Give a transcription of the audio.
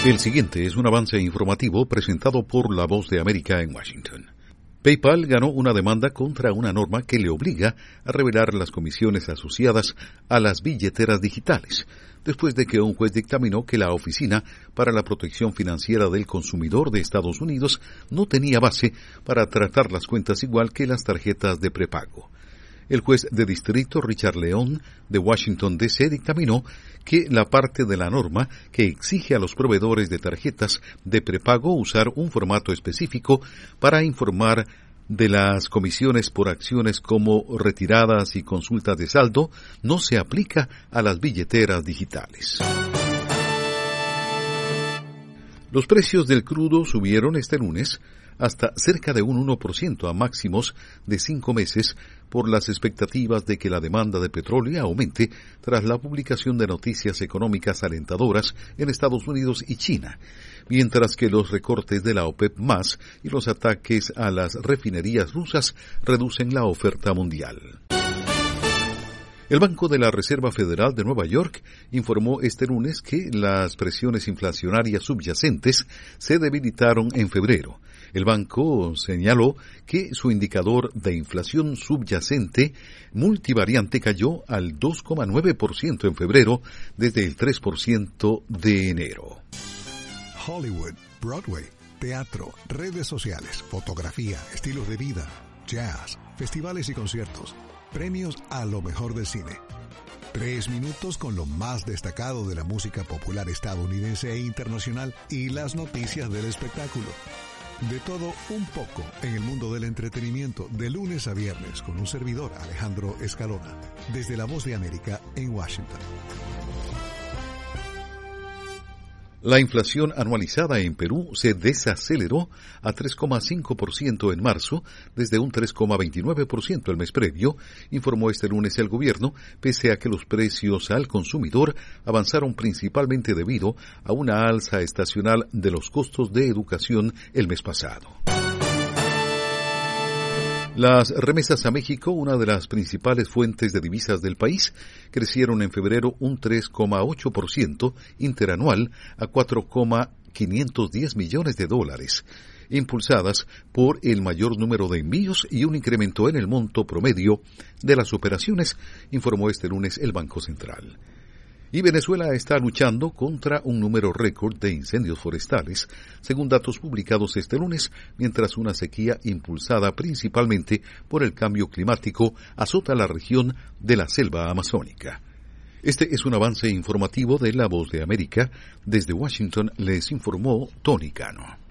El siguiente es un avance informativo presentado por La Voz de América en Washington. PayPal ganó una demanda contra una norma que le obliga a revelar las comisiones asociadas a las billeteras digitales, después de que un juez dictaminó que la Oficina para la Protección Financiera del Consumidor de Estados Unidos no tenía base para tratar las cuentas igual que las tarjetas de prepago. El juez de distrito Richard León de Washington, D.C. dictaminó que la parte de la norma que exige a los proveedores de tarjetas de prepago usar un formato específico para informar de las comisiones por acciones como retiradas y consultas de saldo no se aplica a las billeteras digitales. Los precios del crudo subieron este lunes hasta cerca de un 1% a máximos de 5 meses por las expectativas de que la demanda de petróleo aumente tras la publicación de noticias económicas alentadoras en Estados Unidos y China, mientras que los recortes de la OPEP+ y los ataques a las refinerías rusas reducen la oferta mundial. El Banco de la Reserva Federal de Nueva York informó este lunes que las presiones inflacionarias subyacentes se debilitaron en febrero. El banco señaló que su indicador de inflación subyacente multivariante cayó al 2,9% en febrero desde el 3% de enero. Hollywood, Broadway, teatro, redes sociales, fotografía, estilos de vida, jazz, festivales y conciertos. Premios a lo mejor del cine. 3 minutos con lo más destacado de la música popular estadounidense e internacional y las noticias del espectáculo. De todo un poco en el mundo del entretenimiento de lunes a viernes con un servidor, Alejandro Escalona, desde La Voz de América en Washington. La inflación anualizada en Perú se desaceleró a 3,5% en marzo, desde un 3,29% el mes previo, informó este lunes el gobierno, pese a que los precios al consumidor avanzaron principalmente debido a una alza estacional de los costos de educación el mes pasado. Las remesas a México, una de las principales fuentes de divisas del país, crecieron en febrero un 3,8% interanual a $4,510 millones, impulsadas por el mayor número de envíos y un incremento en el monto promedio de las operaciones, informó este lunes el Banco Central. Y Venezuela está luchando contra un número récord de incendios forestales, según datos publicados este lunes, mientras una sequía impulsada principalmente por el cambio climático azota la región de la selva amazónica. Este es un avance informativo de La Voz de América. Desde Washington les informó Tony Cano.